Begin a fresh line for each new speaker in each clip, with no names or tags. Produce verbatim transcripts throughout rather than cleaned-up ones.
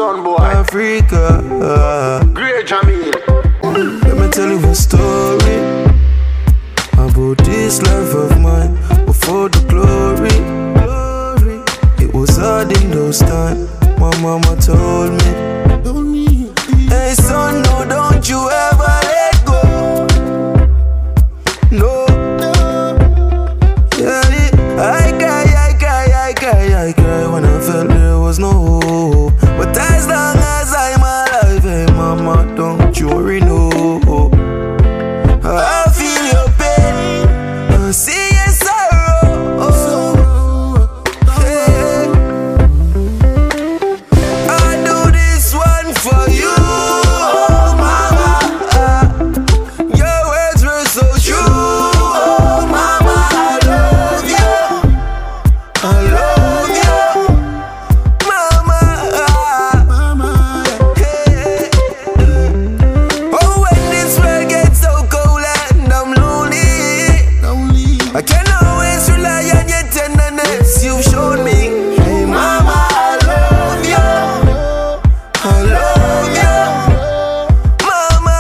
son boy.
Africa.
Great Jamil.
Let me tell you a story about this life of mine before the glory. It was hard in those times. My mama told me, hey son, no, don't you ever let go. No. Yeah, I cry, I cry, I cry, I cry when I felt there was no hope. But as long as I'm alive, hey mama, don't you worry, no. I feel your pain, I see your sorrow. Hey. I do this one for you, oh mama. Your words were so true, oh mama. I love you, I love you, mama. Mama. Hey. Oh, when this world gets so cold and I'm lonely, lonely, I can always rely on your tenderness you've shown me. Hey mama, I love you, I love you, mama.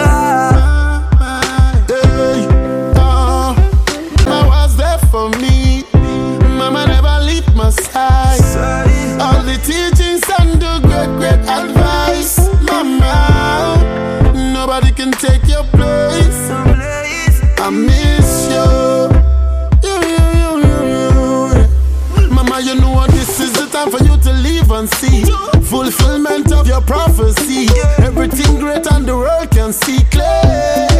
Hey, oh, mama was there for me. Mama never leave my side. All the teachings and the great, great advice. Mama, nobody can take your place. I miss you. You, you, you, you, you. Mama, you know what, this is the time for you to live and see fulfillment of your prophecy. Everything great and the world can see clear.